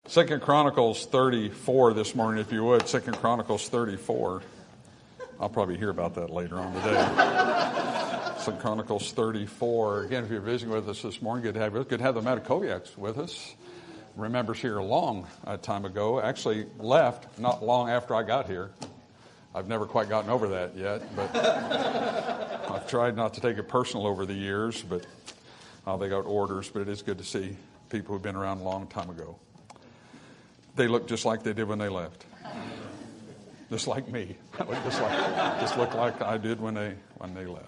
2 Chronicles 34 this morning, if you would. 2 Chronicles 34. I'll probably hear about that later on today. 2 Chronicles 34. Again, if you're visiting with us this morning, good to have you. Good to have the Matakoviaks with us. Remembers here a long time ago. Actually left not long after I got here. I've never quite gotten over that yet, but I've tried not to take it personal over the years, but they got orders, but it is good to see people who've been around a long time ago. They look just like they did when they left. Just like me. just look like I did when they left.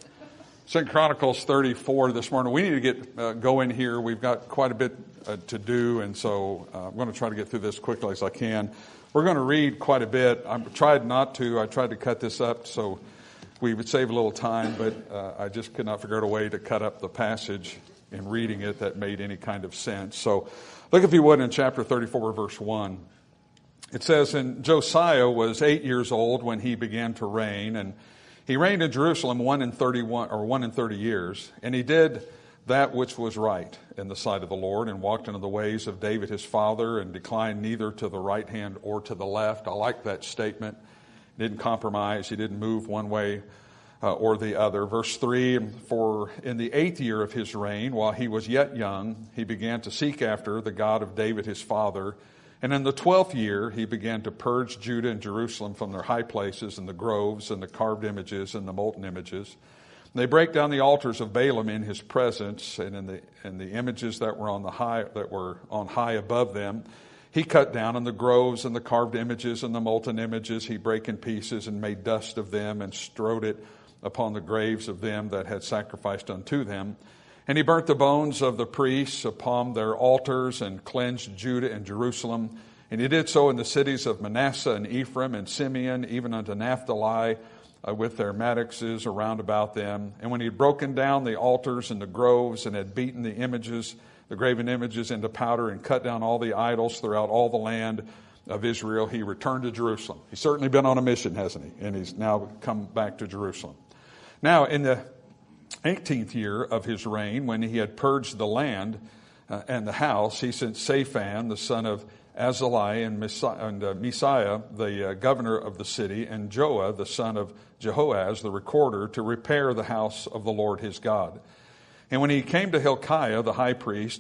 2 Chronicles 34 this morning. We need to get going here. We've got quite a bit to do, and so I'm going to try to get through this quickly as I can. We're going to read quite a bit. I tried not to. I tried to cut this up so we would save a little time, but I just could not figure out a way to cut up the passage in reading it that made any kind of sense. So look, if you would, in chapter 34, verse 1. It says, "And Josiah was 8 years old when he began to reign, and he reigned in Jerusalem 1 and 30 years, and he did that which was right in the sight of the Lord, and walked into the ways of David his father, and declined neither to the right hand or to the left." I like that statement. He didn't compromise. He didn't move one way or the other. Verse 3, "For in the 8th year of his reign, while he was yet young, he began to seek after the God of David his father. And in the 12th year, he began to purge Judah and Jerusalem from their high places and the groves and the carved images and the molten images. And they break down the altars of Baalim in his presence, and in the images that were on high above them. He cut down in the groves and the carved images and the molten images. He brake in pieces and made dust of them and strode it upon the graves of them that had sacrificed unto them. And he burnt the bones of the priests upon their altars and cleansed Judah and Jerusalem. And he did so in the cities of Manasseh and Ephraim and Simeon, even unto Naphtali, with their mattocks around about them. And when he had broken down the altars and the groves and had beaten the images, the graven images into powder, and cut down all the idols throughout all the land of Israel, he returned to Jerusalem." He's certainly been on a mission, hasn't he? And he's now come back to Jerusalem. Now, in the 18th year of his reign, when he had purged the land and the house, he sent Shaphan, the son of Azaliah, and Messiah, the governor of the city, and Joah, the son of Jehoaz, the recorder, to repair the house of the Lord his God. And when he came to Hilkiah, the high priest,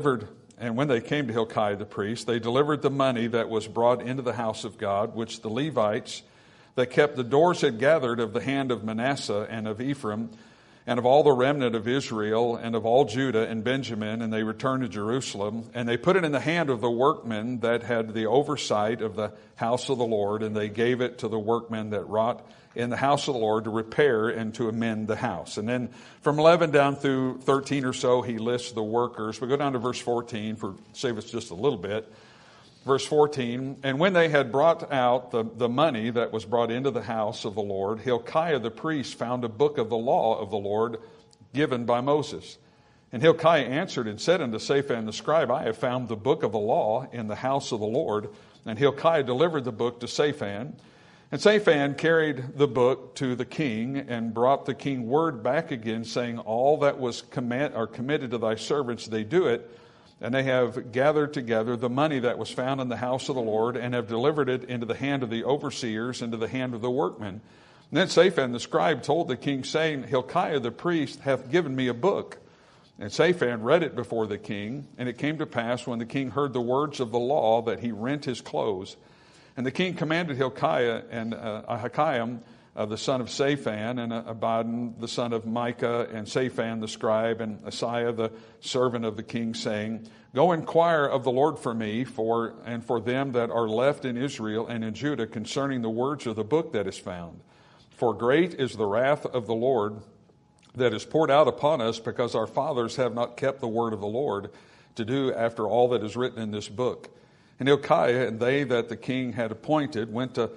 when they came to Hilkiah the priest, they delivered the money that was brought into the house of God, which the Levites that kept the doors had gathered of the hand of Manasseh and of Ephraim, and of all the remnant of Israel, and of all Judah and Benjamin, and they returned to Jerusalem. And they put it in the hand of the workmen that had the oversight of the house of the Lord, and they gave it to the workmen that wrought in the house of the Lord to repair and to amend the house. And then from 11 down through 13 or so, he lists the workers. We go down to verse 14 for save us just a little bit. Verse 14, "And when they had brought out the money that was brought into the house of the Lord, Hilkiah the priest found a book of the law of the Lord given by Moses. And Hilkiah answered and said unto Shaphan the scribe, I have found the book of the law in the house of the Lord. And Hilkiah delivered the book to Shaphan. And Shaphan carried the book to the king and brought the king word back again, saying, All that was committed to thy servants, they do it. And they have gathered together the money that was found in the house of the Lord, and have delivered it into the hand of the overseers, into the hand of the workmen. And then Shaphan the scribe told the king, saying, Hilkiah the priest hath given me a book. And Shaphan read it before the king. And it came to pass, when the king heard the words of the law, that he rent his clothes. And the king commanded Hilkiah and Ahikam, the son of Shaphan, and Abidan, the son of Micah, and Shaphan the scribe, and Asaiah the servant of the king, saying, Go inquire of the Lord for me, and for them that are left in Israel and in Judah, concerning the words of the book that is found. For great is the wrath of the Lord that is poured out upon us, because our fathers have not kept the word of the Lord, to do after all that is written in this book. And Hilkiah and they that the king had appointed went to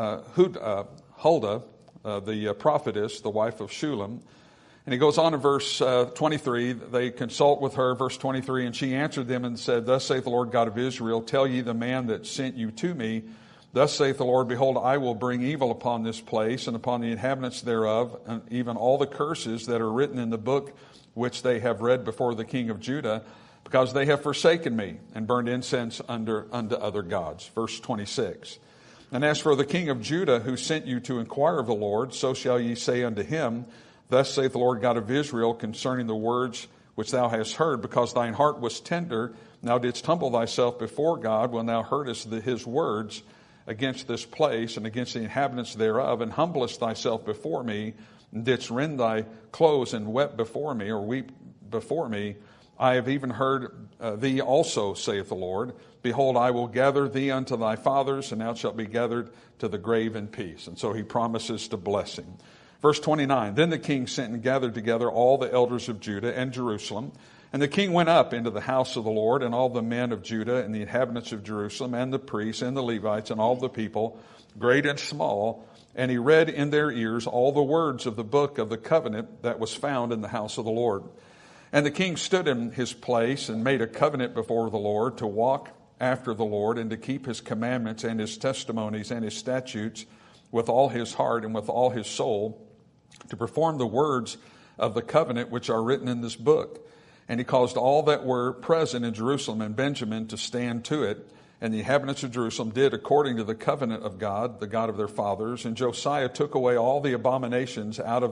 Huldah, the prophetess, the wife of Shulem. And he goes on in verse 23, they consult with her, verse 23, and she answered them and said, Thus saith the Lord God of Israel, tell ye the man that sent you to me, Thus saith the Lord, Behold, I will bring evil upon this place and upon the inhabitants thereof, and even all the curses that are written in the book which they have read before the king of Judah, because they have forsaken me and burned incense unto other gods. Verse 26. And as for the king of Judah, who sent you to inquire of the Lord, so shall ye say unto him, Thus saith the Lord God of Israel concerning the words which thou hast heard, because thine heart was tender, thou didst humble thyself before God when thou heardest his words against this place and against the inhabitants thereof, and humblest thyself before me, and didst rend thy clothes and wept before me, or weep before me. I have even heard thee also, saith the Lord. Behold, I will gather thee unto thy fathers, and thou shalt be gathered to the grave in peace. And so he promises to bless him. Verse 29, Then the king sent and gathered together all the elders of Judah and Jerusalem. And the king went up into the house of the Lord, and all the men of Judah and the inhabitants of Jerusalem, and the priests and the Levites, and all the people, great and small. And he read in their ears all the words of the book of the covenant that was found in the house of the Lord. And the king stood in his place and made a covenant before the Lord to walk after the Lord and to keep his commandments and his testimonies and his statutes with all his heart and with all his soul, to perform the words of the covenant which are written in this book. And he caused all that were present in Jerusalem and Benjamin to stand to it. And the inhabitants of Jerusalem did according to the covenant of God, the God of their fathers. And Josiah took away all the abominations out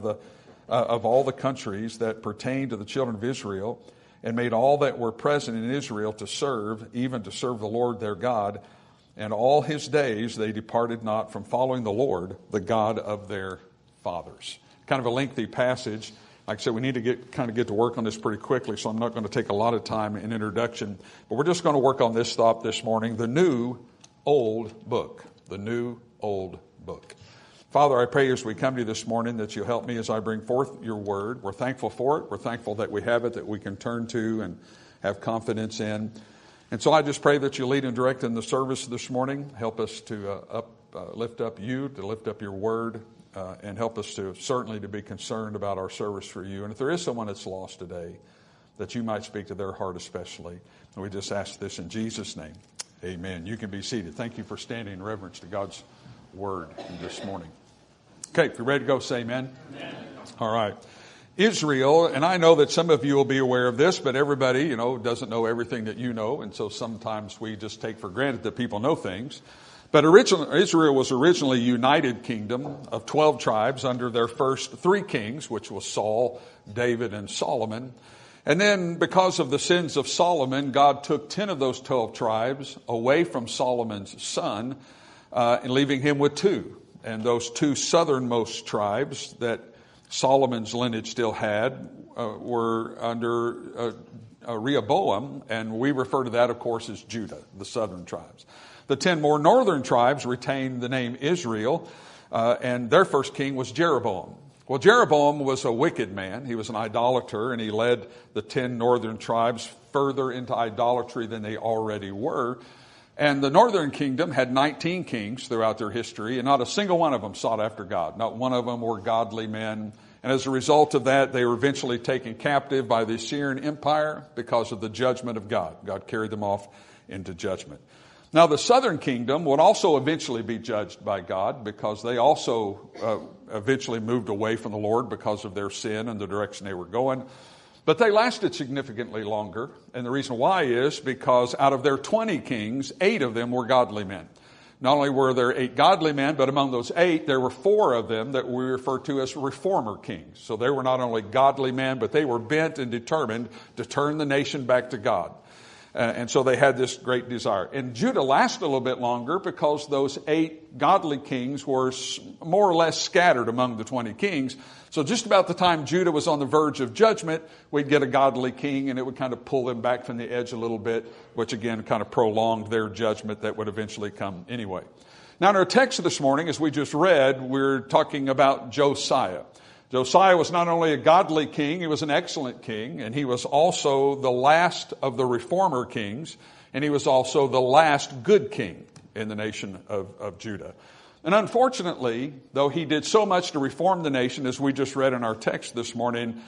of all the countries that pertained to the children of Israel, and made all that were present in Israel to serve, even to serve the Lord their God. And all his days they departed not from following the Lord, the God of their fathers. Kind of a lengthy passage. Like I said, we need to get to work on this pretty quickly, so I'm not going to take a lot of time in introduction. But we're just going to work on this thought this morning, the new old book. The new old book. Father, I pray as we come to you this morning that you'll help me as I bring forth your word. We're thankful for it. We're thankful that we have it, that we can turn to and have confidence in. And so I just pray that you lead and direct in the service this morning. Help us to lift up you, to lift up your word, and help us to certainly to be concerned about our service for you. And if there is someone that's lost today, that you might speak to their heart especially. And we just ask this in Jesus' name. Amen. You can be seated. Thank you for standing in reverence to God's word this morning. Okay, if you're ready to go, say amen. Amen. All right. Israel, and I know that some of you will be aware of this, but everybody, doesn't know everything that you know, and so sometimes we just take for granted that people know things. But Israel was originally a united kingdom of 12 tribes under their first 3 kings, which was Saul, David, and Solomon. And then because of the sins of Solomon, God took 10 of those 12 tribes away from Solomon's son, and leaving him with 2. And those 2 southernmost tribes that Solomon's lineage still had were under Rehoboam, and we refer to that, of course, as Judah, the southern tribes. The 10 more northern tribes retained the name Israel, and their first king was Jeroboam. Well, Jeroboam was a wicked man. He was an idolater, and he led the 10 northern tribes further into idolatry than they already were. And the northern kingdom had 19 kings throughout their history, and not a single one of them sought after God. Not one of them were godly men. And as a result of that, they were eventually taken captive by the Assyrian Empire because of the judgment of God. God carried them off into judgment. Now, the southern kingdom would also eventually be judged by God because they also eventually moved away from the Lord because of their sin and the direction they were going. But they lasted significantly longer, and the reason why is because out of their 20 kings, 8 of them were godly men. Not only were there 8 godly men, but among those 8, there were 4 of them that we refer to as reformer kings. So they were not only godly men, but they were bent and determined to turn the nation back to God. And so they had this great desire. And Judah lasted a little bit longer because those 8 godly kings were more or less scattered among the 20 kings. So just about the time Judah was on the verge of judgment, we'd get a godly king, and it would kind of pull them back from the edge a little bit, which again kind of prolonged their judgment that would eventually come anyway. Now in our text this morning, as we just read, we're talking about Josiah. Josiah was not only a godly king, he was an excellent king, and he was also the last of the reformer kings, and he was also the last good king in the nation of Judah. And unfortunately, though he did so much to reform the nation, as we just read in our text this morning,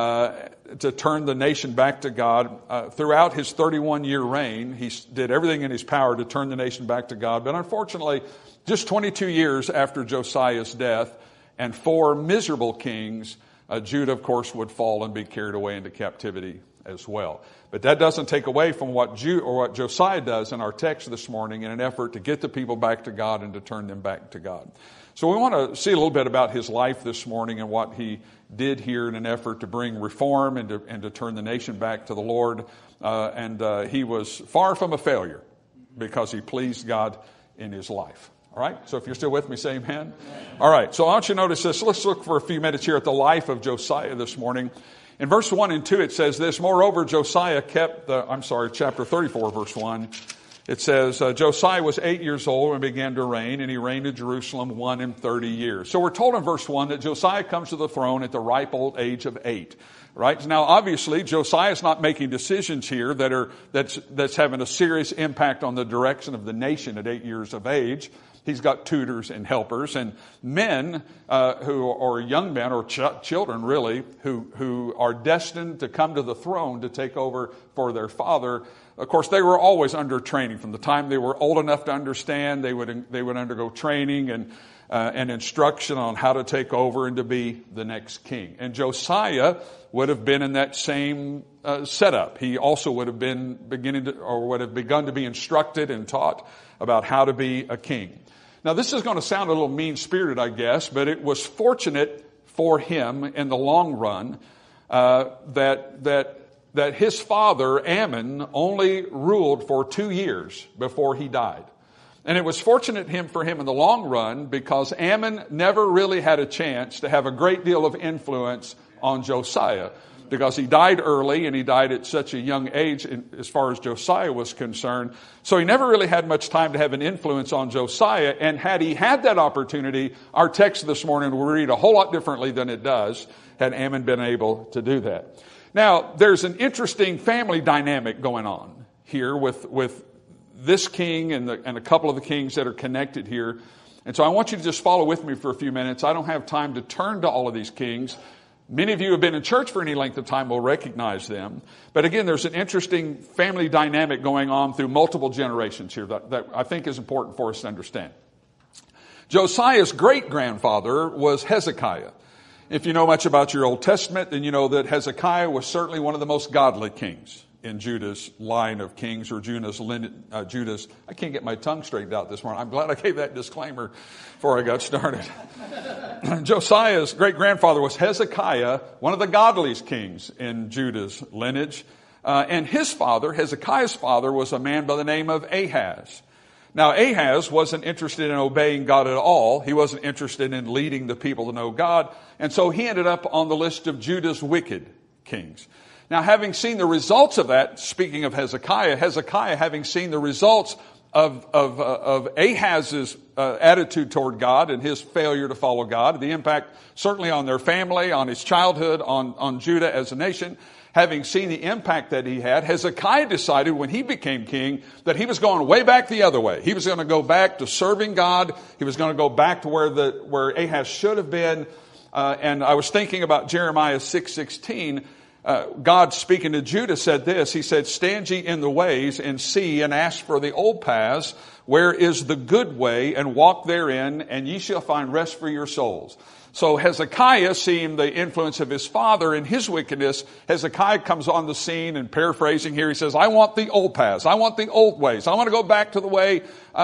to turn the nation back to God, throughout his 31-year reign, he did everything in his power to turn the nation back to God. But unfortunately, just 22 years after Josiah's death, and 4 miserable kings, Judah, of course, would fall and be carried away into captivity as well. But that doesn't take away from what Josiah does in our text this morning in an effort to get the people back to God and to turn them back to God. So we want to see a little bit about his life this morning and what he did here in an effort to bring reform and to turn the nation back to the Lord. He was far from a failure because he pleased God in his life. All right, so if you're still with me, say amen. Amen. All right, so I want you to notice this. Let's look for a few minutes here at the life of Josiah this morning. In verse 1 and 2, it says this: Moreover, Josiah chapter 34, verse 1. It says, Josiah was 8 years old and began to reign, and he reigned in Jerusalem 31 years. So we're told in verse 1 that Josiah comes to the throne at the ripe old age of 8. Right? Now, obviously, Josiah is not making decisions here that's having a serious impact on the direction of the nation at 8 years of age. He's got tutors and helpers and men or young men or children, really, who are destined to come to the throne to take over for their father. Of course, they were always under training. From the time they were old enough to understand, they would undergo training and instruction on how to take over and to be the next king. And Josiah would have been in that same setup. He also would have been would have begun to be instructed and taught about how to be a king. Now, this is going to sound a little mean-spirited, I guess, but it was fortunate for him in the long run that his father, Ammon, only ruled for 2 years before he died. And it was fortunate for him in the long run because Ammon never really had a chance to have a great deal of influence on Josiah, because he died early and he died at such a young age as far as Josiah was concerned. So he never really had much time to have an influence on Josiah. And had he had that opportunity, our text this morning will read a whole lot differently than it does had Ammon been able to do that. Now, there's an interesting family dynamic going on here with this king and a couple of the kings that are connected here. And so I want you to just follow with me for a few minutes. I don't have time to turn to all of these kings. Many of you who have been in church for any length of time will recognize them. But again, there's an interesting family dynamic going on through multiple generations here that I think is important for us to understand. Josiah's great-grandfather was Hezekiah. If you know much about your Old Testament, then you know that Hezekiah was certainly one of the most godly kings in Judah's line of kings, or Judah's, I can't get my tongue straightened out this morning. I'm glad I gave that disclaimer before I got started. Josiah's great-grandfather was Hezekiah, one of the godliest kings in Judah's lineage. And his father, Hezekiah's father, was a man by the name of Ahaz. Now, Ahaz wasn't interested in obeying God at all. He wasn't interested in leading the people to know God. And so he ended up on the list of Judah's wicked kings. Now, having seen the results of that, speaking of Hezekiah having seen the results of Ahaz's attitude toward God and his failure to follow God, the impact certainly on their family, on his childhood, on Judah as a nation, having seen the impact that he had, Hezekiah decided when he became king that he was going way back the other way. He was going to go back to serving God. He was going to go back to where Ahaz should have been. And I was thinking about Jeremiah 6:16. God speaking to Judah said this. He said, "Stand ye in the ways and see and ask for the old paths, where is the good way, and walk therein, and ye shall find rest for your souls." So Hezekiah, seeing the influence of his father and his wickedness, Hezekiah comes on the scene, and paraphrasing here, he says, I want the old paths. I want the old ways. I want to go back to the way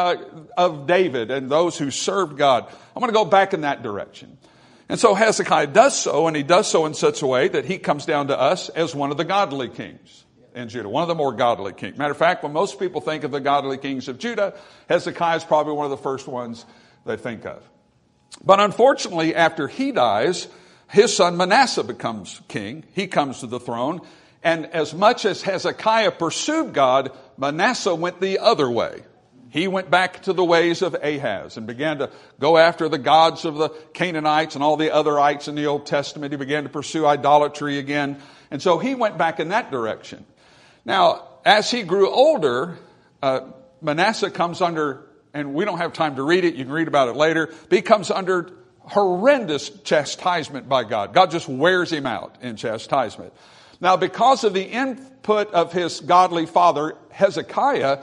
of David and those who served God. I want to go back in that direction. And so Hezekiah does so, and he does so in such a way that he comes down to us as one of the godly kings in Judah, one of the more godly kings. Matter of fact, when most people think of the godly kings of Judah, Hezekiah is probably one of the first ones they think of. But unfortunately, after he dies, his son Manasseh becomes king. He comes to the throne. And as much as Hezekiah pursued God, Manasseh went the other way. He went back to the ways of Ahaz and began to go after the gods of the Canaanites and all the otherites in the Old Testament. He began to pursue idolatry again. And so he went back in that direction. Now, as he grew older, Manasseh comes under, and we don't have time to read it, you can read about it later, but he comes under horrendous chastisement by God. God just wears him out in chastisement. Now, because of the input of his godly father, Hezekiah,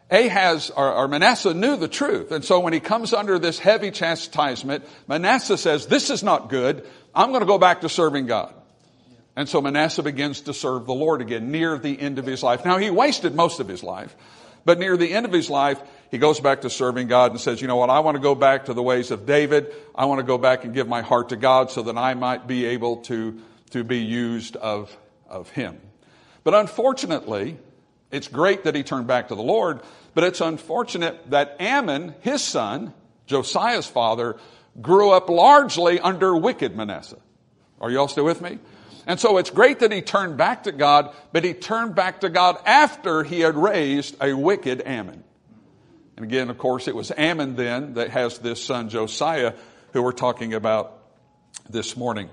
Manasseh knew the truth. And so when he comes under this heavy chastisement, Manasseh says, this is not good. I'm going to go back to serving God. And so Manasseh begins to serve the Lord again near the end of his life. Now, he wasted most of his life, but near the end of his life, he goes back to serving God and says, you know what, I want to go back to the ways of David. I want to go back and give my heart to God so that I might be able to be used of him. But unfortunately, it's great that he turned back to the Lord, but it's unfortunate that Amon, his son, Josiah's father, grew up largely under wicked Manasseh. Are you all still with me? And so it's great that he turned back to God, but he turned back to God after he had raised a wicked Amon. And again, of course, it was Amon then that has this son Josiah, who we're talking about this morning.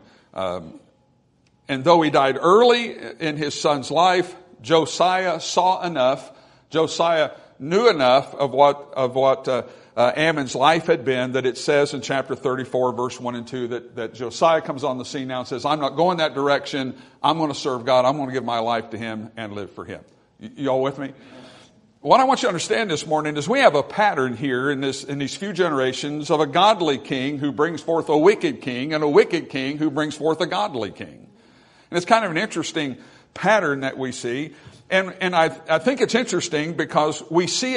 And though he died early in his son's life, Josiah saw enough. Josiah knew enough of what Ammon's life had been, that it says in chapter 34, verse 1 and 2, that Josiah comes on the scene now and says, I'm not going that direction. I'm going to serve God. I'm going to give my life to him and live for him. You all with me? What I want you to understand this morning is we have a pattern here in these few generations of a godly king who brings forth a wicked king, and a wicked king who brings forth a godly king. And it's kind of an interesting pattern that we see. And I think it's interesting because we see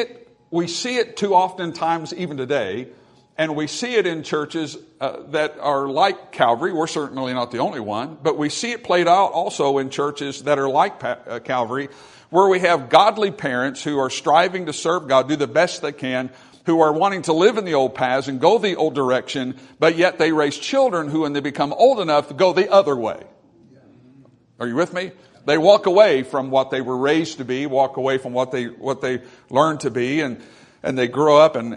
it too often times even today, and we see it in churches that are like Calvary. We're certainly not the only one, but we see it played out also in churches that are like Calvary, where we have godly parents who are striving to serve God, do the best they can, who are wanting to live in the old paths and go the old direction, but yet they raise children who, when they become old enough, to go the other way. Are you with me? They walk away from what they were raised to be, walk away from what they learned to be, and they grow up and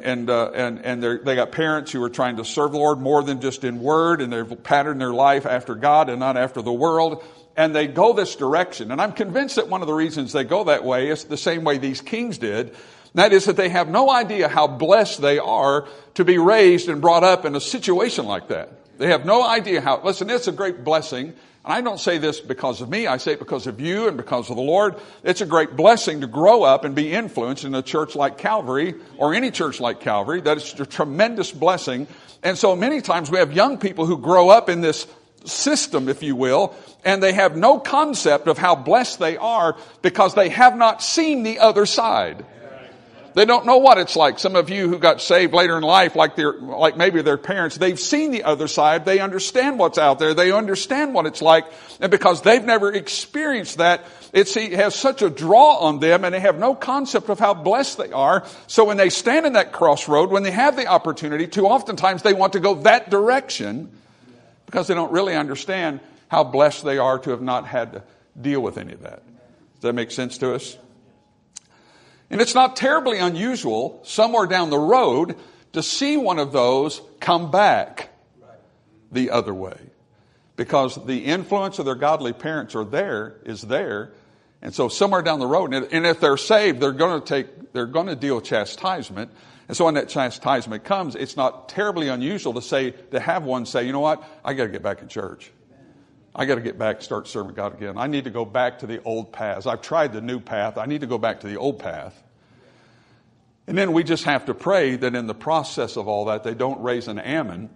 they got parents who are trying to serve the Lord more than just in word, and they've patterned their life after God and not after the world, and they go this direction. And I'm convinced that one of the reasons they go that way is the same way these kings did. And that is that they have no idea how blessed they are to be raised and brought up in a situation like that. They have no idea how. Listen, it's a great blessing. And I don't say this because of me. I say it because of you and because of the Lord. It's a great blessing to grow up and be influenced in a church like Calvary or any church like Calvary. That is a tremendous blessing. And so many times we have young people who grow up in this system, if you will, and they have no concept of how blessed they are because they have not seen the other side. They don't know what it's like. Some of you who got saved later in life, like maybe their parents, they've seen the other side. They understand what's out there. They understand what it's like. And because they've never experienced that, it has such a draw on them, and they have no concept of how blessed they are. So when they stand in that crossroad, when they have the opportunity to, oftentimes they want to go that direction because they don't really understand how blessed they are to have not had to deal with any of that. Does that make sense to us? And it's not terribly unusual somewhere down the road to see one of those come back the other way, because the influence of their godly parents is there. And so somewhere down the road, and if they're saved, they're going to deal with chastisement. And so when that chastisement comes, it's not terribly unusual to have one say, you know what, I got to get back in church. I got to get back and start serving God again. I need to go back to the old paths. I've tried the new path. I need to go back to the old path. And then we just have to pray that in the process of all that, they don't raise an Ammon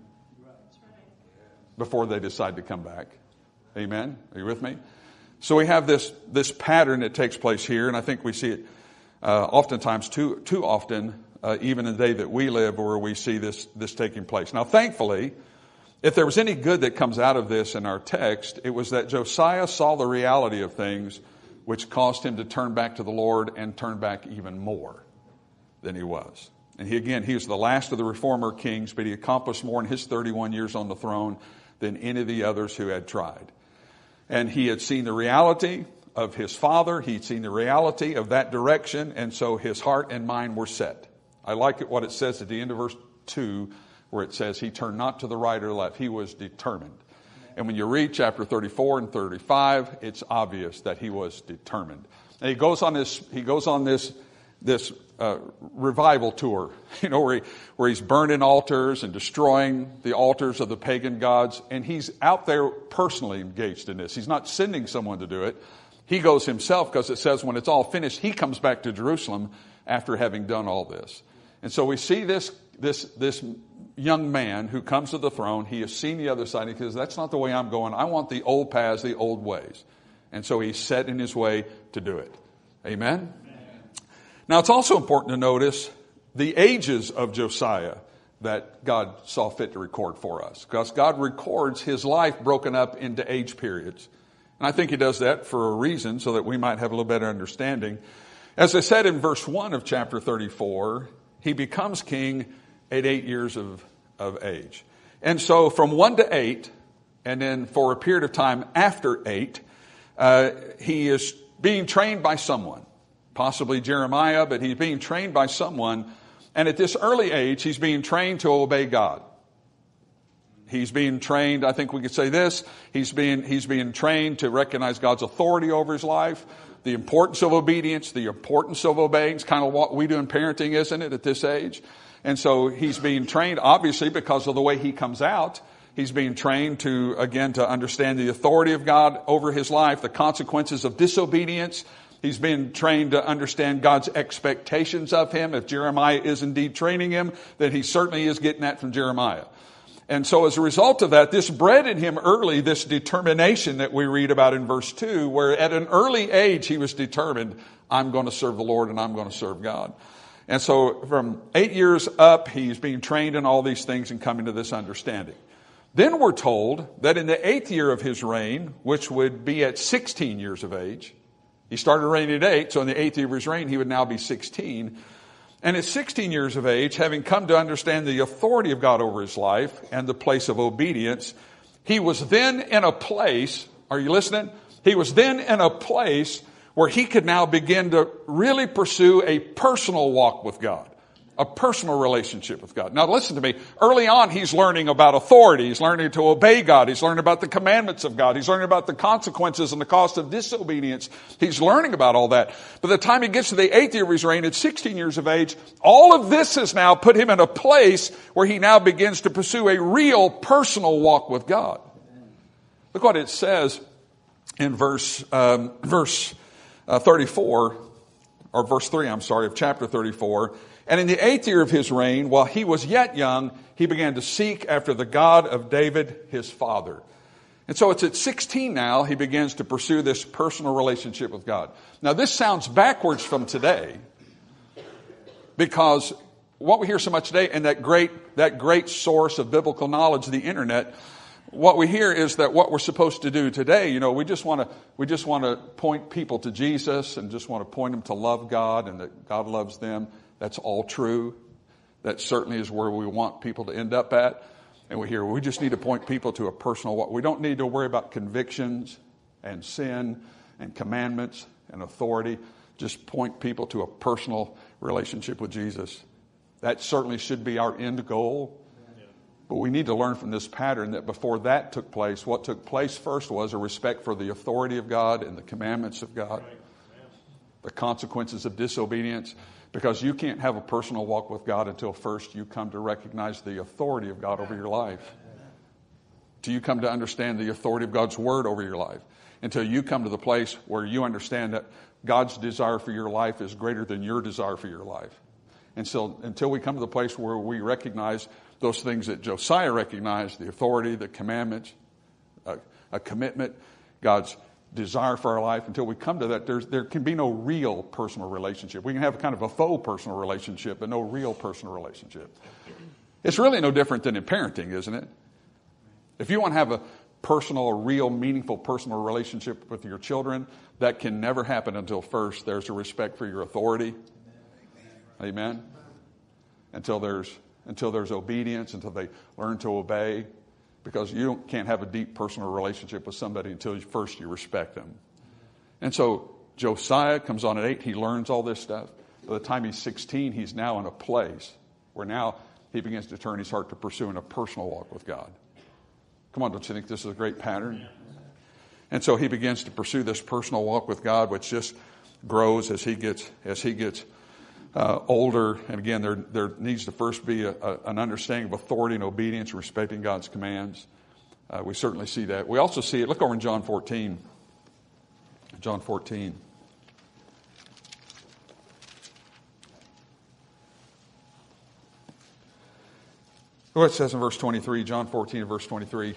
before they decide to come back. Amen? Are you with me? So we have this pattern that takes place here, and I think we see it oftentimes too often, even in the day that we live, where we see this taking place. Now, thankfully, if there was any good that comes out of this in our text, it was that Josiah saw the reality of things, which caused him to turn back to the Lord and turn back even more than he was. And he was the last of the reformer kings, but he accomplished more in his 31 years on the throne than any of the others who had tried. And he had seen the reality of his father. He'd seen the reality of that direction, and so his heart and mind were set. I like what it says at the end of verse 2, where it says he turned not to the right or left. He was determined. And when you read chapter 34 and 35, it's obvious that he was determined. And he goes on this revival tour, where he's burning altars and destroying the altars of the pagan gods. And he's out there personally engaged in this. He's not sending someone to do it. He goes himself, because it says when it's all finished, he comes back to Jerusalem after having done all this. And so we see this young man who comes to the throne. He has seen the other side. He says, that's not the way I'm going. I want the old paths, the old ways. And so he's set in his way to do it. Amen? Now, it's also important to notice the ages of Josiah that God saw fit to record for us, because God records his life broken up into age periods. And I think he does that for a reason, so that we might have a little better understanding. As I said in verse 1 of chapter 34, he becomes king at 8 years of age. And so from 1 to 8, and then for a period of time after 8, he is being trained by someone, possibly Jeremiah, but he's being trained by someone. And at this early age, he's being trained to obey God. He's being trained, I think we could say this, he's being trained to recognize God's authority over his life, the importance of obedience, the importance of obeying. It's kind of what we do in parenting, isn't it, at this age? And so he's being trained, obviously, because of the way he comes out. He's being trained to understand the authority of God over his life, the consequences of disobedience. He's been trained to understand God's expectations of him. If Jeremiah is indeed training him, then he certainly is getting that from Jeremiah. And so as a result of that, this bred in him early this determination that we read about in verse 2, where at an early age he was determined, I'm going to serve the Lord and I'm going to serve God. And so from 8 years up, he's being trained in all these things and coming to this understanding. Then we're told that in the 8th year of his reign, which would be at 16 years of age, he started reigning at 8, so in the 8th year of his reign, he would now be 16. And at 16 years of age, having come to understand the authority of God over his life and the place of obedience, he was then in a place, are you listening? He was then in a place where he could now begin to really pursue a personal walk with God, a personal relationship with God. Now listen to me. Early on, he's learning about authority. He's learning to obey God. He's learning about the commandments of God. He's learning about the consequences and the cost of disobedience. He's learning about all that. By the time he gets to the 8th year of his reign, at 16 years of age, all of this has now put him in a place where he now begins to pursue a real personal walk with God. Look what it says in verse 34, or verse 3, of chapter 34. And in the 8th year of his reign, while he was yet young, he began to seek after the God of David, his father. And so it's at 16 now, he begins to pursue this personal relationship with God. Now this sounds backwards from today, because what we hear so much today, and that great source of biblical knowledge, the internet, what we hear is that what we're supposed to do today, we just want to point people to Jesus and just want to point them to love God and that God loves them. That's all true. That certainly is where we want people to end up at. And we just need to point people to a personal walk. We don't need to worry about convictions and sin and commandments and authority. Just point people to a personal relationship with Jesus. That certainly should be our end goal. But we need to learn from this pattern that before that took place, what took place first was a respect for the authority of God and the commandments of God, the consequences of disobedience, because you can't have a personal walk with God until first you come to recognize the authority of God over your life. Till you come to understand the authority of God's word over your life. Until you come to the place where you understand that God's desire for your life is greater than your desire for your life. And so until we come to the place where we recognize those things that Josiah recognized, the authority, the commandments, a commitment, God's desire for our life, until we come to that, there can be no real personal relationship. We can have kind of a faux personal relationship, but no real personal relationship. It's really no different than in parenting, isn't it? If you want to have a personal, real, meaningful personal relationship with your children, that can never happen until first there's a respect for your authority. Amen? Until there's obedience, until they learn to obey, because you can't have a deep personal relationship with somebody until first you respect them. And so Josiah comes on at 8. He learns all this stuff. By the time he's 16, he's now in a place where now he begins to turn his heart to pursuing a personal walk with God. Come on, don't you think this is a great pattern? And so he begins to pursue this personal walk with God, which just grows as he gets older. And again, there needs to first be an understanding of authority and obedience, respecting God's commands. We certainly see that. We also see it. Look over in John 14. John 14. Look what it says in verse 23, John 14, verse 23.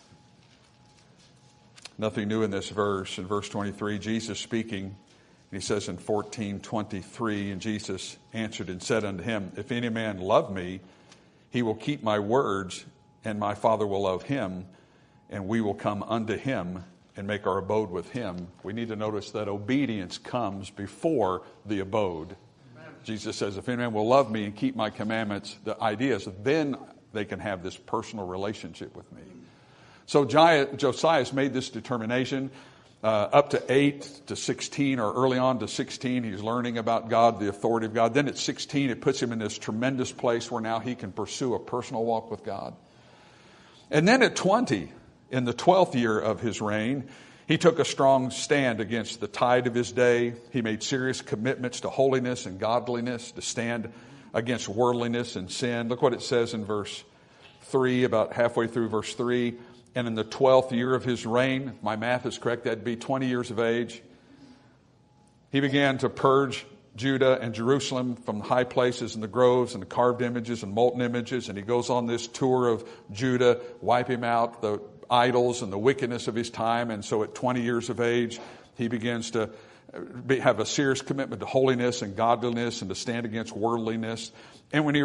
Nothing new in this verse. In verse 23, Jesus speaking, he says in 14:23, and Jesus answered and said unto him, if any man love me, he will keep my words, and my Father will love him, and we will come unto him and make our abode with him. We need to notice that obedience comes before the abode. Amen. Jesus says, if any man will love me and keep my commandments, the idea is then they can have this personal relationship with me. So Josiah has made this determination. Up to 8 to 16, or early on to 16, he's learning about God, the authority of God. Then at 16, it puts him in this tremendous place where now he can pursue a personal walk with God. And then at 20, in the 12th year of his reign, he took a strong stand against the tide of his day. He made serious commitments to holiness and godliness, to stand against worldliness and sin. Look what it says in verse 3, about halfway through verse 3. And in the 12th year of his reign, if my math is correct, that'd be 20 years of age, he began to purge Judah and Jerusalem from the high places and the groves and the carved images and molten images. And he goes on this tour of Judah, wiping out the idols and the wickedness of his time. And so at 20 years of age, he begins to have a serious commitment to holiness and godliness and to stand against worldliness. And when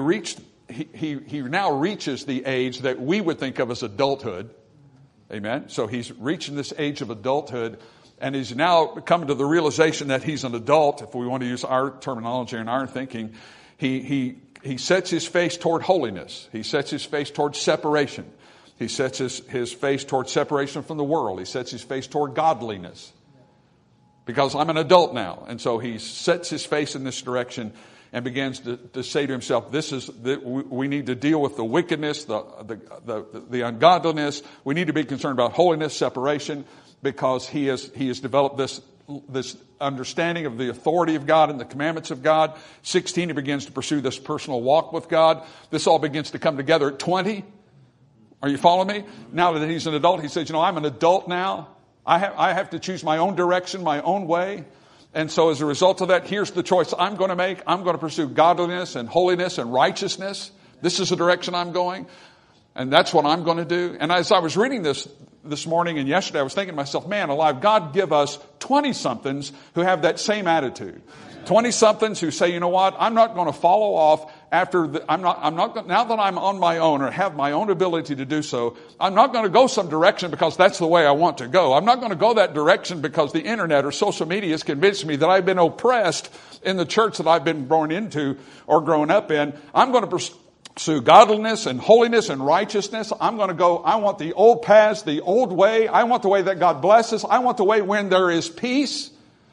he now reaches the age that we would think of as adulthood. Amen. So he's reaching this age of adulthood, and he's now coming to the realization that he's an adult. If we want to use our terminology and our thinking, he sets his face toward holiness. He sets his face toward separation. He sets his face toward separation from the world. He sets his face toward godliness. Because I'm an adult now. And so he sets his face in this direction and begins to say to himself, we need to deal with the wickedness, the ungodliness. We need to be concerned about holiness, separation, because he has developed this understanding of the authority of God and the commandments of God. 16, he begins to pursue this personal walk with God. This all begins to come together at 20. Are you following me? Now that he's an adult, he says, I'm an adult now. I have to choose my own direction, my own way. And so as a result of that, here's the choice I'm going to make. I'm going to pursue godliness and holiness and righteousness. This is the direction I'm going. And that's what I'm going to do. And as I was reading this morning and yesterday, I was thinking to myself, man alive, God give us 20-somethings who have that same attitude. 20-somethings who say, you know what, I'm not going to follow off after, now that I'm on my own or have my own ability to do so, I'm not going to go some direction because that's the way I want to go. I'm not going to go that direction because the internet or social media has convinced me that I've been oppressed in the church that I've been born into or grown up in. I'm going to pursue godliness and holiness and righteousness. I want the old paths, the old way. I want the way that God blesses. I want the way when there is peace.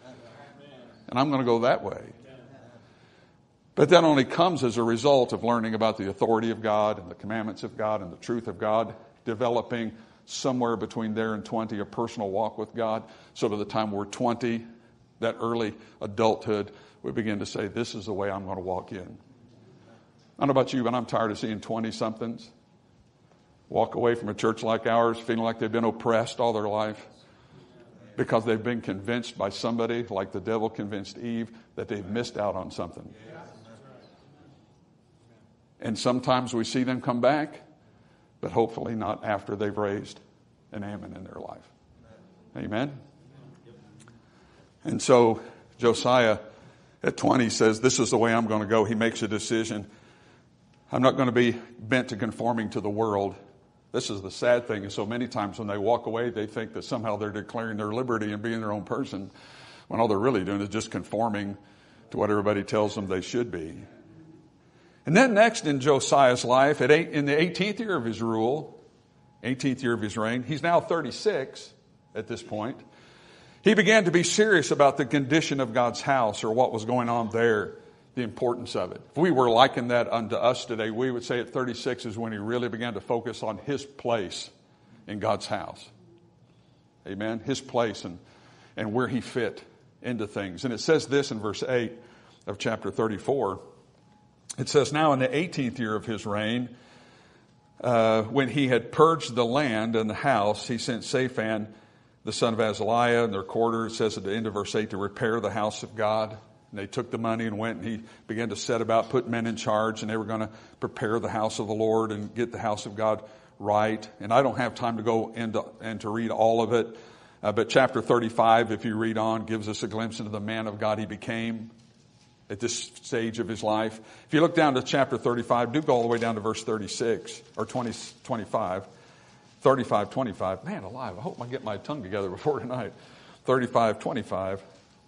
And I'm going to go that way. But that only comes as a result of learning about the authority of God and the commandments of God and the truth of God, developing somewhere between there and 20 a personal walk with God. So by the time we're 20, that early adulthood, we begin to say, this is the way I'm going to walk in. I don't know about you, but I'm tired of seeing 20-somethings walk away from a church like ours feeling like they've been oppressed all their life. Because they've been convinced by somebody, like the devil convinced Eve, that they've missed out on something. And sometimes we see them come back, but hopefully not after they've raised an Ammon in their life. Amen? And so Josiah at 20 says, this is the way I'm going to go. He makes a decision. I'm not going to be bent to conforming to the world. This is the sad thing, is so many times when they walk away, they think that somehow they're declaring their liberty and being their own person, when all they're really doing is just conforming to what everybody tells them they should be. And then next in Josiah's life, in the 18th year of his rule, 18th year of his reign, he's now 36 at this point, he began to be serious about the condition of God's house, or what was going on there, the importance of it. If we were liking that unto us today, we would say at 36 is when he really began to focus on his place in God's house. Amen? His place and where he fit into things. And it says this in verse 8 of chapter 34. It says, now in the 18th year of his reign, when he had purged the land and the house, he sent Shaphan, the son of Azaliah, and their quarter, it says at the end of verse 8, to repair the house of God. And they took the money and went, and he began to set about putting men in charge, and they were going to prepare the house of the Lord and get the house of God right. And I don't have time to go into and to read all of it. But chapter 35, if you read on, gives us a glimpse into the man of God he became at this stage of his life. If you look down to chapter 35, do go all the way down to verse 36 or 25. 35, 25. Man alive, I hope I get my tongue together before tonight. 35, 25.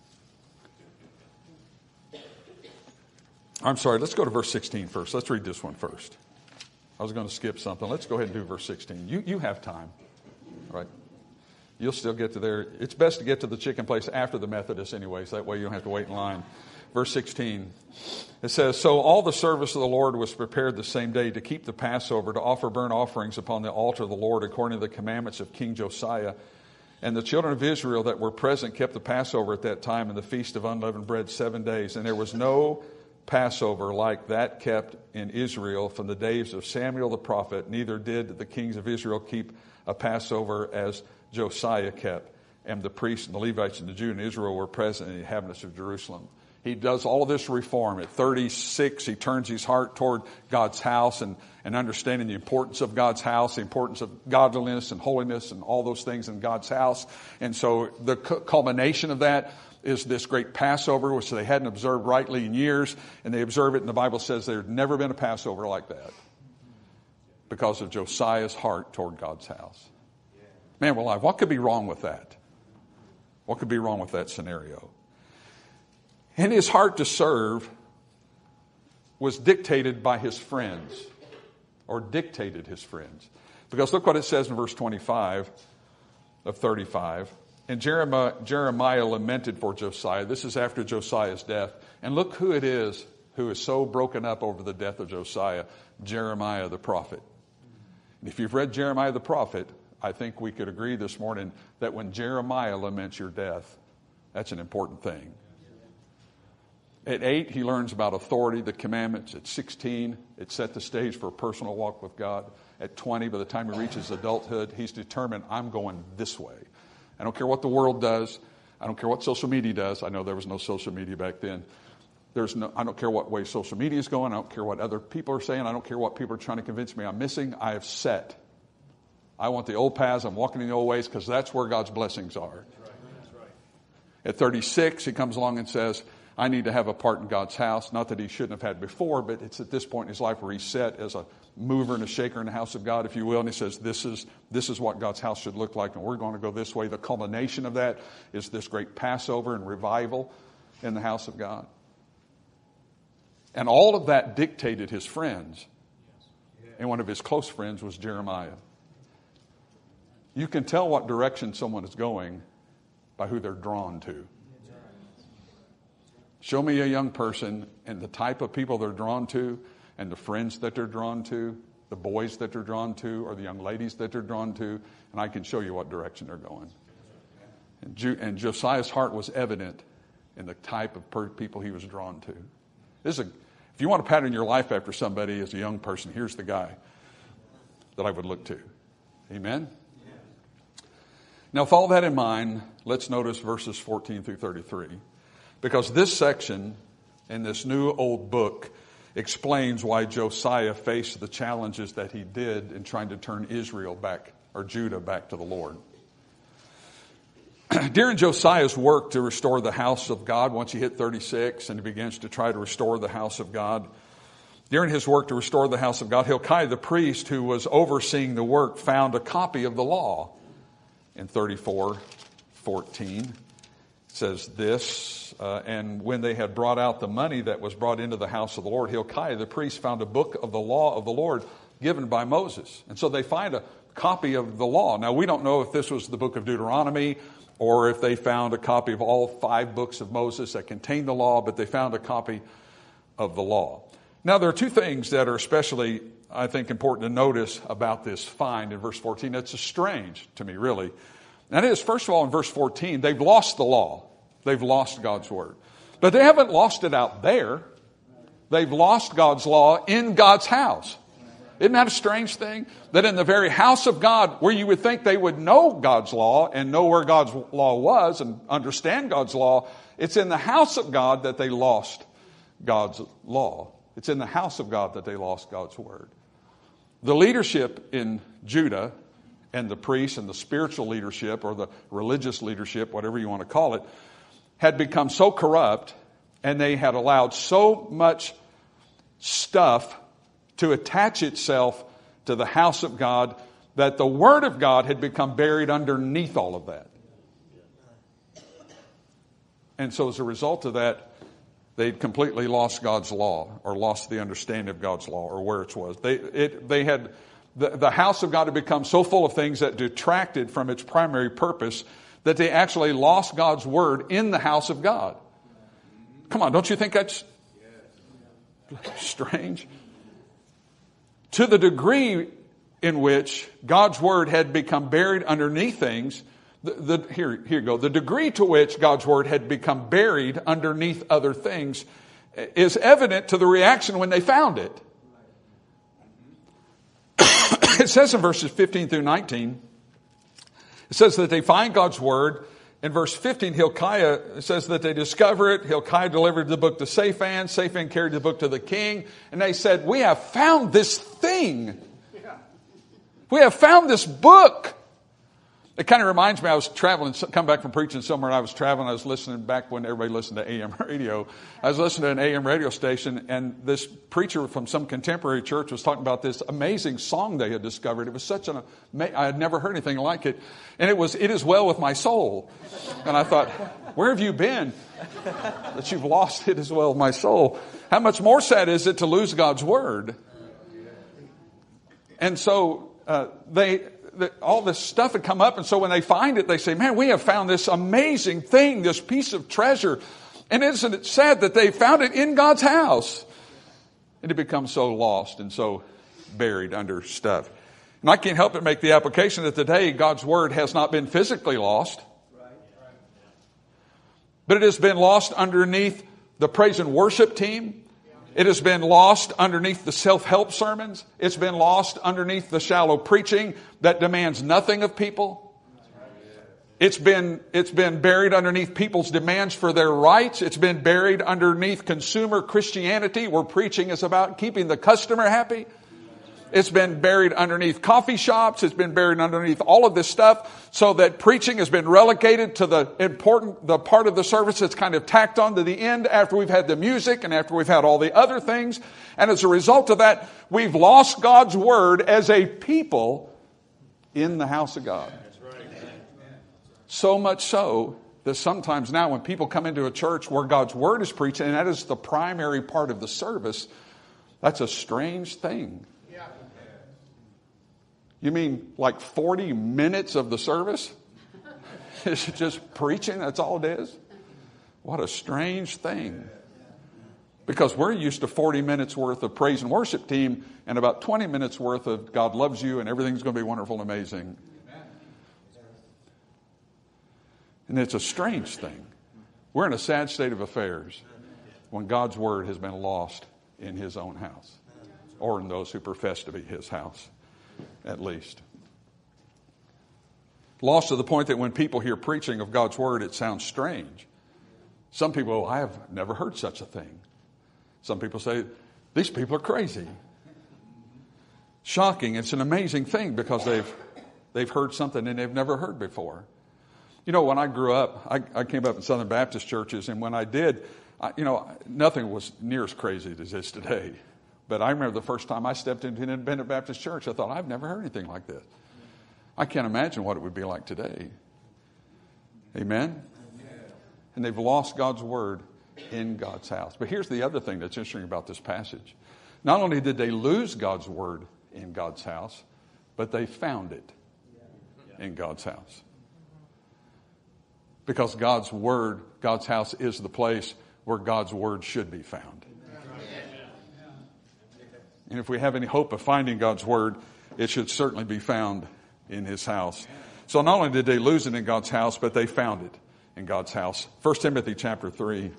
I'm sorry, let's go to verse 16 first. Let's read this one first. I was going to skip something. Let's go ahead and do verse 16. You have time, right? You'll still get to there. It's best to get to the chicken place after the Methodist anyways. That way you don't have to wait in line. Verse 16, it says, "So all the service of the Lord was prepared the same day to keep the Passover, to offer burnt offerings upon the altar of the Lord according to the commandments of King Josiah. And the children of Israel that were present kept the Passover at that time and the feast of unleavened bread 7 days. And there was no Passover like that kept in Israel from the days of Samuel the prophet, neither did the kings of Israel keep a Passover as Josiah kept. And the priests and the Levites and the Jews and Israel were present in the inhabitants of Jerusalem." He does all of this reform. At 36, he turns his heart toward God's house and understanding the importance of God's house, the importance of godliness and holiness and all those things in God's house. And so the culmination of that is this great Passover, which they hadn't observed rightly in years. And they observe it, and the Bible says there had never been a Passover like that because of Josiah's heart toward God's house. Man, we're alive. What could be wrong with that? What could be wrong with that scenario? And his heart to serve was dictated by his friends, or dictated his friends. Because look what it says in verse 25 of 35. "And Jeremiah lamented for Josiah." This is after Josiah's death. And look who it is who is so broken up over the death of Josiah. Jeremiah the prophet. And if you've read Jeremiah the prophet, I think we could agree this morning that when Jeremiah laments your death, that's an important thing. At 8, he learns about authority, the commandments. At 16, it set the stage for a personal walk with God. At 20, by the time he reaches adulthood, he's determined, I'm going this way. I don't care what the world does. I don't care what social media does. I know there was no social media back then. I don't care what way social media is going. I don't care what other people are saying. I don't care what people are trying to convince me I'm missing. I have set. I want the old paths. I'm walking in the old ways because that's where God's blessings are. That's right. At 36, he comes along and says, I need to have a part in God's house. Not that he shouldn't have had before, but it's at this point in his life where he's set as a mover and a shaker in the house of God, if you will. And he says, this is what God's house should look like, and we're going to go this way. The culmination of that is this great Passover and revival in the house of God. And all of that dictated his friends. And one of his close friends was Jeremiah. You can tell what direction someone is going by who they're drawn to. Show me a young person and the type of people they're drawn to and the friends that they're drawn to, the boys that they're drawn to, or the young ladies that they're drawn to, and I can show you what direction they're going. And Josiah's heart was evident in the type of people he was drawn to. If you want to pattern your life after somebody as a young person, here's the guy that I would look to. Amen? Now, with all that in mind, let's notice verses 14 through 33. Because this section in this new old book explains why Josiah faced the challenges that he did in trying to turn Israel back, or Judah back to the Lord. During Josiah's work to restore the house of God, once he hit 36 and he begins to try to restore the house of God, during his work to restore the house of God, Hilkiah the priest, who was overseeing the work, found a copy of the law in 34:14. It says this, and when they had brought out the money that was brought into the house of the Lord, Hilkiah the priest found a book of the law of the Lord given by Moses. And so they find a copy of the law. Now, we don't know if this was the book of Deuteronomy or if they found a copy of all 5 books of Moses that contained the law, but they found a copy of the law. Now, there are 2 things that are especially, I think, important to notice about this find in verse 14. It's strange to me, really. And that is, first of all, in verse 14, they've lost the law. They've lost God's word. But they haven't lost it out there. They've lost God's law in God's house. Isn't that a strange thing? That in the very house of God, where you would think they would know God's law and know where God's law was and understand God's law, it's in the house of God that they lost God's law. It's in the house of God that they lost God's word. The leadership in Judah and the priests and the spiritual leadership or the religious leadership, whatever you want to call it, had become so corrupt, and they had allowed so much stuff to attach itself to the house of God that the word of God had become buried underneath all of that. And so as a result of that, they'd completely lost God's law, or lost the understanding of God's law, or where it was. The house of God had become so full of things that detracted from its primary purpose that they actually lost God's word in the house of God. Come on, don't you think that's strange? To the degree in which God's word had become buried underneath things, here you go. The degree to which God's word had become buried underneath other things is evident to the reaction when they found it. It says in verses 15 through 19, it says that they find God's word. In verse 15, Hilkiah says that they discover it. Hilkiah delivered the book to Shaphan. Shaphan carried the book to the king. And they said, we have found this thing. We have found this book. It kind of reminds me, I was traveling, come back from preaching somewhere, and I was traveling. I was listening back when everybody listened to AM radio. I was listening to an AM radio station, and this preacher from some contemporary church was talking about this amazing song they had discovered. It was such I had never heard anything like it. And it was, "It Is Well With My Soul." And I thought, where have you been that you've lost "It Is Well With My Soul"? How much more sad is it to lose God's word? And so all this stuff had come up, and so when they find it, they say, man, we have found this amazing thing, this piece of treasure. And isn't it sad that they found it in God's house? And it becomes so lost and so buried under stuff. And I can't help but make the application that today God's word has not been physically lost, but it has been lost underneath the praise and worship team. It has been lost underneath the self-help sermons. It's been lost underneath the shallow preaching that demands nothing of people. It's been buried underneath people's demands for their rights. It's been buried underneath consumer Christianity, where preaching is about keeping the customer happy. It's been buried underneath coffee shops. It's been buried underneath all of this stuff, so that preaching has been relegated to the part of the service that's kind of tacked on to the end after we've had the music and after we've had all the other things. And as a result of that, we've lost God's word as a people in the house of God. So much so that sometimes now when people come into a church where God's word is preached, and that is the primary part of the service, that's a strange thing. You mean like 40 minutes of the service? It's just preaching, that's all it is? What a strange thing. Because we're used to 40 minutes worth of praise and worship team and about 20 minutes worth of God loves you and everything's going to be wonderful and amazing. And it's a strange thing. We're in a sad state of affairs when God's word has been lost in his own house, or in those who profess to be his house. At least. Lost to the point that when people hear preaching of God's word, it sounds strange. Some people, I have never heard such a thing. Some people say, these people are crazy. Shocking. It's an amazing thing because they've heard something and they've never heard before. You know, when I grew up, I came up in Southern Baptist churches, and when I did, nothing was near as crazy as it is today. But I remember the first time I stepped into an independent Baptist church, I thought, I've never heard anything like this. I can't imagine what it would be like today. Amen? And they've lost God's word in God's house. But here's the other thing that's interesting about this passage. Not only did they lose God's word in God's house, but they found it in God's house. Because God's word, God's house is the place where God's word should be found. And if we have any hope of finding God's word, it should certainly be found in his house. So not only did they lose it in God's house, but they found it in God's house. 1 Timothy chapter 3.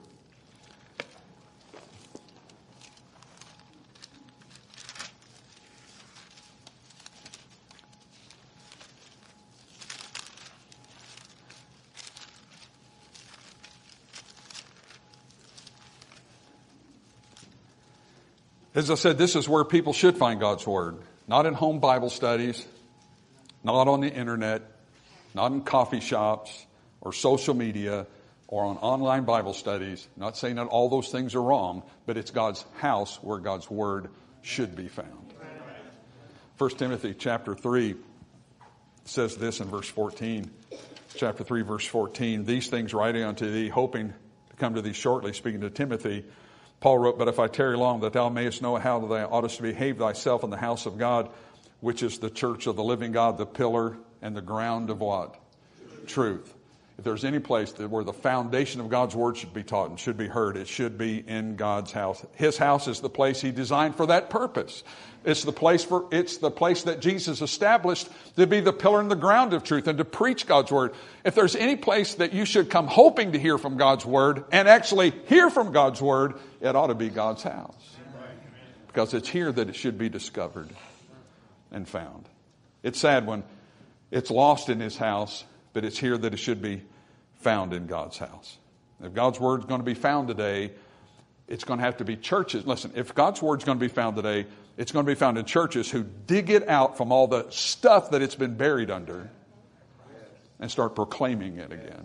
As I said, this is where people should find God's Word. Not in home Bible studies, not on the internet, not in coffee shops or social media or on online Bible studies. Not saying that all those things are wrong, but it's God's house where God's Word should be found. 1 Timothy chapter 3 says this in verse 14. Chapter 3, verse 14. These things writing unto thee, hoping to come to thee shortly, speaking to Timothy. Paul wrote, but if I tarry long, that thou mayest know how thou oughtest to behave thyself in the house of God, which is the church of the living God, the pillar and the ground of what? Truth. If there's any place where the foundation of God's Word should be taught and should be heard, it should be in God's house. His house is the place He designed for that purpose. It's the place that Jesus established to be the pillar and the ground of truth and to preach God's Word. If there's any place that you should come hoping to hear from God's Word and actually hear from God's Word, it ought to be God's house. Because it's here that it should be discovered and found. It's sad when it's lost in His house, but it's here that it should be found in God's house. If God's Word is going to be found today, it's going to have to be churches. Listen, if God's Word is going to be found today, it's going to be found in churches who dig it out from all the stuff that it's been buried under and start proclaiming it again.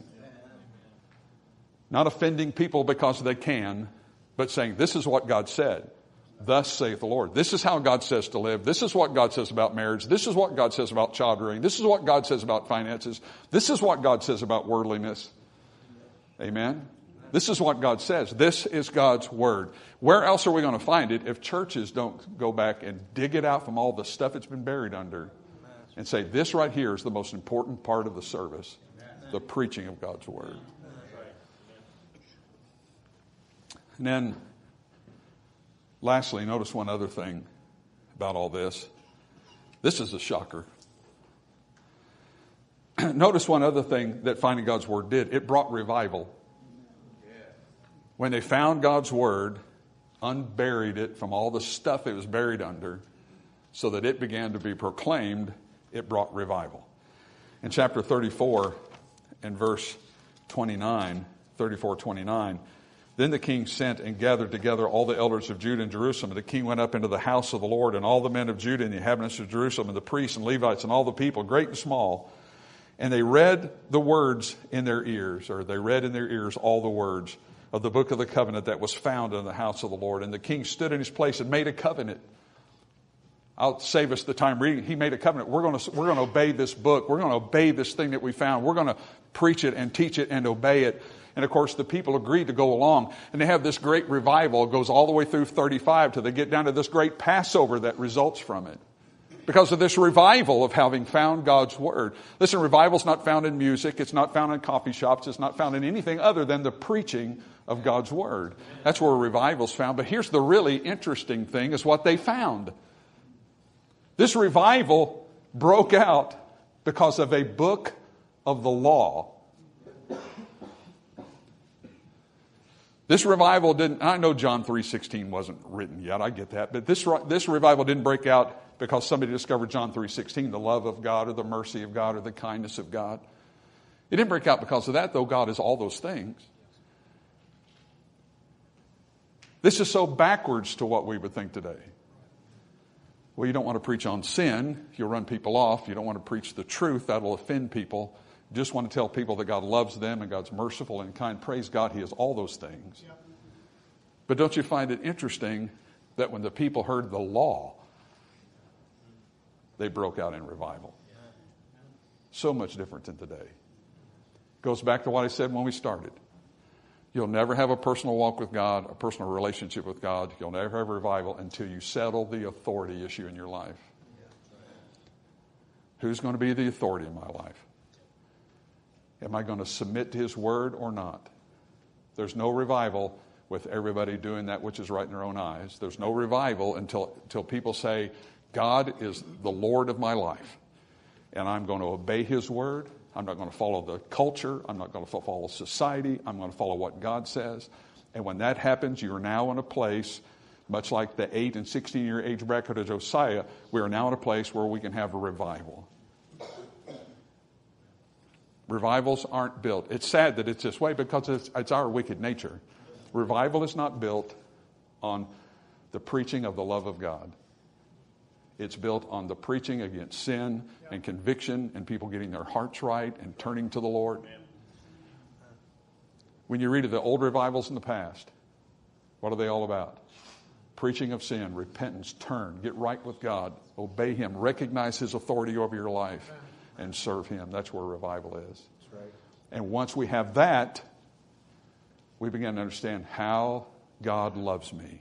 Not offending people because they can, but saying, this is what God said. Thus saith the Lord. This is how God says to live. This is what God says about marriage. This is what God says about child rearing. This is what God says about finances. This is what God says about worldliness. Amen? This is what God says. This is God's Word. Where else are we going to find it if churches don't go back and dig it out from all the stuff it's been buried under and say, this right here is the most important part of the service, the preaching of God's Word. And then, lastly, notice one other thing about all this. This is a shocker. Notice one other thing that finding God's Word did. It brought revival. When they found God's Word, unburied it from all the stuff it was buried under, so that it began to be proclaimed, it brought revival. In chapter 34 and verse 29, 34:29, then the king sent and gathered together all the elders of Judah and Jerusalem. And the king went up into the house of the Lord, and all the men of Judah and the inhabitants of Jerusalem, and the priests and Levites and all the people, great and small. And they read the words in their ears, or they read in their ears all the words of the book of the covenant that was found in the house of the Lord. And the king stood in his place and made a covenant. I'll save us the time reading. He made a covenant. We're going to obey this book. We're going to obey this thing that we found. We're going to preach it and teach it and obey it. And of course, the people agreed to go along. And they have this great revival. It goes all the way through 35 till they get down to this great Passover that results from it. Because of this revival of having found God's Word. Listen, revival's not found in music. It's not found in coffee shops. It's not found in anything other than the preaching of God's Word. That's where revival's found. But here's the really interesting thing is what they found. This revival broke out because of a book of the law. This revival didn't, I know John 3:16 wasn't written yet, I get that, but this revival didn't break out because somebody discovered John 3:16, the love of God or the mercy of God or the kindness of God. It didn't break out because of that, though God is all those things. This is so backwards to what we would think today. Well, you don't want to preach on sin, you'll run people off. You don't want to preach the truth, that'll offend people. You just want to tell people that God loves them and God's merciful and kind. Praise God, He is all those things. Yep. But don't you find it interesting that when the people heard the law, they broke out in revival? So much different than today. Goes back to what I said when we started. You'll never have a personal walk with God, a personal relationship with God. You'll never have revival until you settle the authority issue in your life. Who's going to be the authority in my life? Am I going to submit to His Word or not? There's no revival with everybody doing that which is right in their own eyes. There's no revival until people say, God is the Lord of my life, and I'm going to obey His Word. I'm not going to follow the culture. I'm not going to follow society. I'm going to follow what God says. And when that happens, you're now in a place, much like the 8 and 16-year age bracket of Josiah, we are now in a place where we can have a revival. Revivals aren't built. It's sad that it's this way because it's our wicked nature. Revival is not built on the preaching of the love of God. It's built on the preaching against sin and conviction and people getting their hearts right and turning to the Lord. When you read of the old revivals in the past, what are they all about? Preaching of sin, repentance, turn, get right with God, obey Him, recognize His authority over your life, and serve Him. That's where revival is. That's right. And once we have that, we begin to understand how God loves me.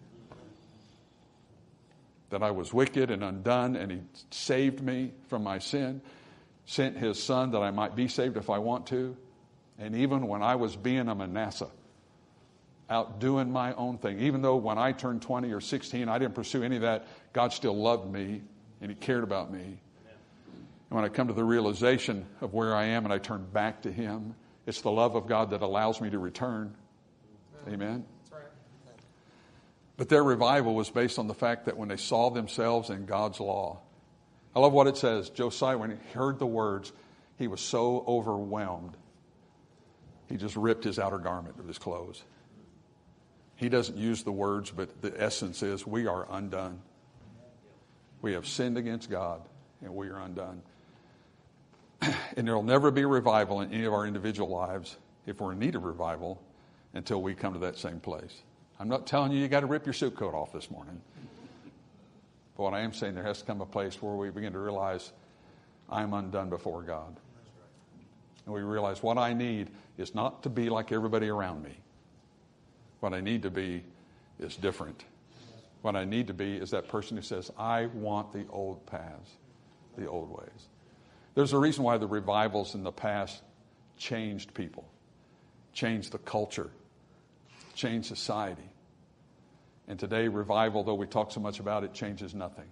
That I was wicked and undone, and He saved me from my sin, sent His Son that I might be saved if I want to. And even when I was being a Manasseh, out doing my own thing, even though when I turned 20 or 16, I didn't pursue any of that, God still loved me and He cared about me. And when I come to the realization of where I am and I turn back to Him, it's the love of God that allows me to return. Amen. That's right. But their revival was based on the fact that when they saw themselves in God's law. I love what it says. Josiah, when he heard the words, he was so overwhelmed, he just ripped his outer garment of his clothes. He doesn't use the words, but the essence is we are undone. We have sinned against God, and we are undone. And there will never be a revival in any of our individual lives if we're in need of revival until we come to that same place. I'm not telling you got to rip your suit coat off this morning. But what I am saying, there has to come a place where we begin to realize I'm undone before God. And we realize what I need is not to be like everybody around me. What I need to be is different. What I need to be is that person who says, I want the old paths, the old ways. There's a reason why the revivals in the past changed people, changed the culture, changed society. And today, revival, though we talk so much about it, changes nothing.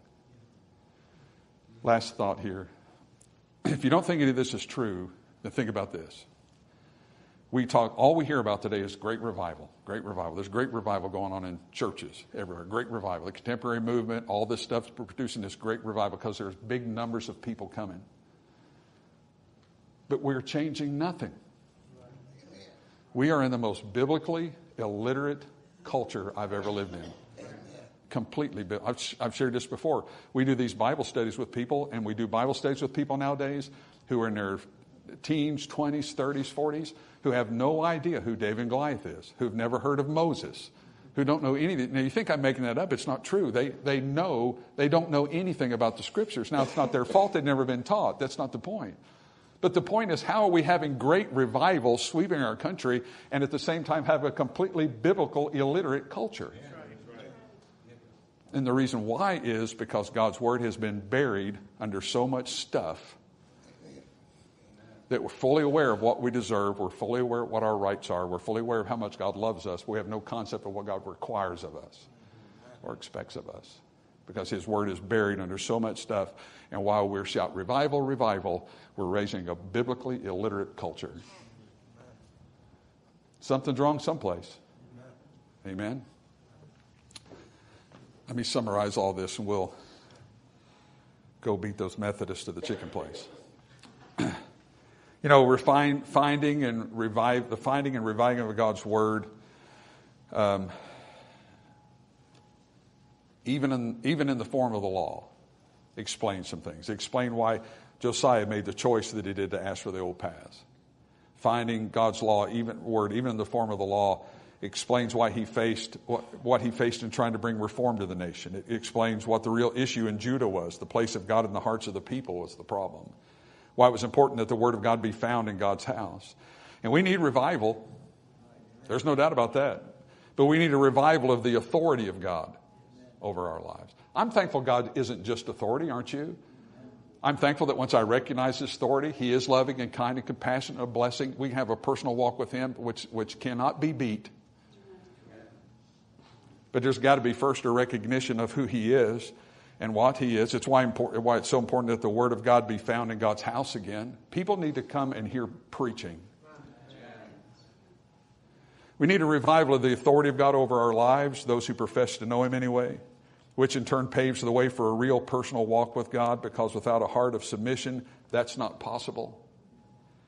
Last thought here. If you don't think any of this is true, then think about this. All we hear about today is great revival, great revival. There's great revival going on in churches everywhere, great revival. The contemporary movement, all this stuff's producing this great revival because there's big numbers of people coming. But we're changing nothing. We are in the most biblically illiterate culture I've ever lived in. Completely. I've shared this before. We do these Bible studies with people, and we do Bible studies with people nowadays who are in their teens, 20s, 30s, 40s, who have no idea who David and Goliath is, who've never heard of Moses, who don't know anything. Now, you think I'm making that up. It's not true. They don't know anything about the Scriptures. Now, it's not their fault. They've never been taught. That's not the point. But the point is, how are we having great revival sweeping our country and at the same time have a completely biblical, illiterate culture? And the reason why is because God's Word has been buried under so much stuff that we're fully aware of what we deserve, we're fully aware of what our rights are, we're fully aware of how much God loves us, but we have no concept of what God requires of us or expects of us because His Word is buried under so much stuff. And while we're shouting revival, revival, we're raising a biblically illiterate culture. Something's wrong someplace. Amen? Let me summarize all this and we'll go beat those Methodists to the chicken place. You know, we're finding and reviving of God's Word, even in the form of the law, explains some things. Explain why Josiah made the choice that he did to ask for the old paths. Finding God's law, even in the form of the law, explains why he faced what he faced in trying to bring reform to the nation. It explains what the real issue in Judah was. The place of God in the hearts of the people was the problem. Why it was important that the Word of God be found in God's house. And we need revival. There's no doubt about that. But we need a revival of the authority of God over our lives. I'm thankful God isn't just authority, aren't you? I'm thankful that once I recognize His authority, He is loving and kind and compassionate, a blessing. We have a personal walk with Him which cannot be beat. But there's got to be first a recognition of who He is and what He is. It's why it's so important that the Word of God be found in God's house again. People need to come and hear preaching. We need a revival of the authority of God over our lives, those who profess to know Him anyway, which in turn paves the way for a real personal walk with God, because without a heart of submission, that's not possible.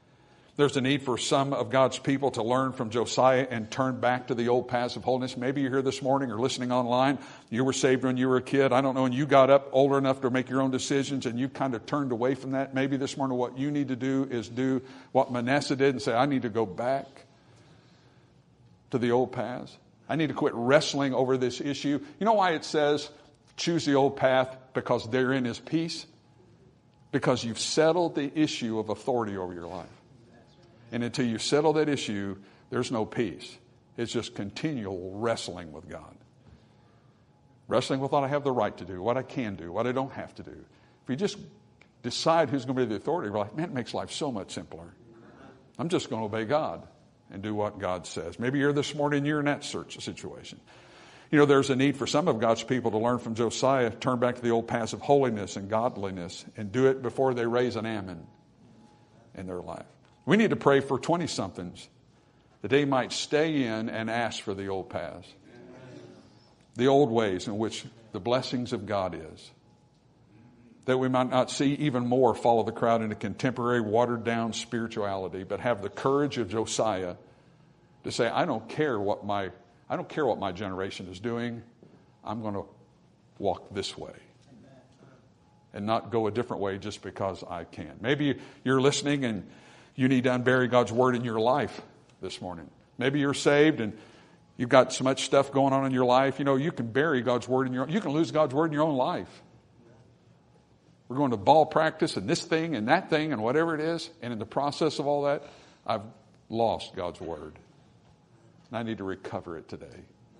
There's a need for some of God's people to learn from Josiah and turn back to the old paths of holiness. Maybe you're here this morning or listening online. You were saved when you were a kid. I don't know, and you got up older enough to make your own decisions and you kind of turned away from that. Maybe this morning what you need to do is do what Manasseh did and say, I need to go back to the old paths. I need to quit wrestling over this issue. You know why it says choose the old path? Because therein is peace. Because you've settled the issue of authority over your life. And until you settle that issue, there's no peace. It's just continual wrestling with God. Wrestling with what I have the right to do, what I can do, what I don't have to do. If you just decide who's going to be the authority, you're like, man, it makes life so much simpler. I'm just going to obey God and do what God says. Maybe you're this morning, you're in that situation. You know, there's a need for some of God's people to learn from Josiah, turn back to the old paths of holiness and godliness, and do it before they raise an Ammon in their life. We need to pray for 20-somethings that they might stay in and ask for the old paths, the old ways in which the blessings of God is, that we might not see even more follow the crowd into contemporary, watered-down spirituality, but have the courage of Josiah to say, I don't care what my generation is doing. I'm going to walk this way and not go a different way just because I can. Maybe you're listening and you need to unbury God's word in your life this morning. Maybe you're saved and you've got so much stuff going on in your life. You know, you can bury God's word in you can lose God's word in your own life. We're going to ball practice and this thing and that thing and whatever it is. And in the process of all that, I've lost God's word. And I need to recover it today.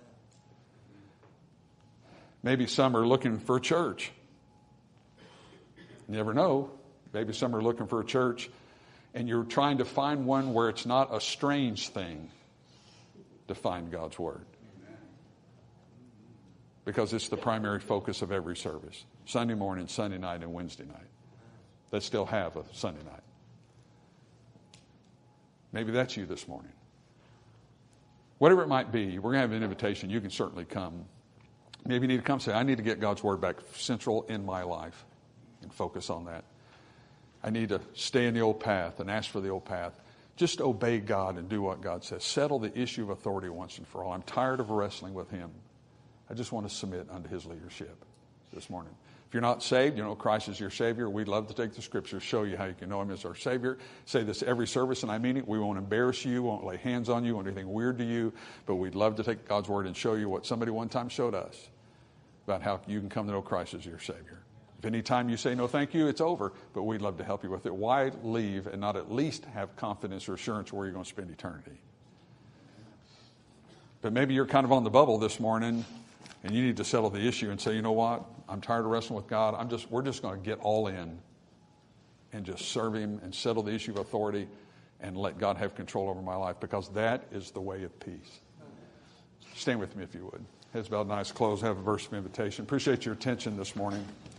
Maybe some are looking for a church. You never know. Maybe some are looking for a church and you're trying to find one where it's not a strange thing to find God's word. Because it's the primary focus of every service. Sunday morning, Sunday night, and Wednesday night. They still have a Sunday night. Maybe that's you this morning. Whatever it might be, we're going to have an invitation. You can certainly come. Maybe you need to come say, I need to get God's word back central in my life and focus on that. I need to stay in the old path and ask for the old path. Just obey God and do what God says. Settle the issue of authority once and for all. I'm tired of wrestling with him. I just want to submit unto his leadership this morning. If you're not saved, you know Christ is your Savior. We'd love to take the Scriptures, show you how you can know him as our Savior. Say this every service, and I mean it. We won't embarrass you, won't lay hands on you, won't do anything weird to you, but we'd love to take God's Word and show you what somebody one time showed us about how you can come to know Christ as your Savior. If any time you say no thank you, it's over, but we'd love to help you with it. Why leave and not at least have confidence or assurance where you're going to spend eternity? But maybe you're kind of on the bubble this morning, and you need to settle the issue and say, you know what? I'm tired of wrestling with God. We're just going to get all in and just serve him and settle the issue of authority and let God have control over my life, because that is the way of peace. Stand with me if you would. Heads bowed and eyes closed. Have a verse of invitation. Appreciate your attention this morning.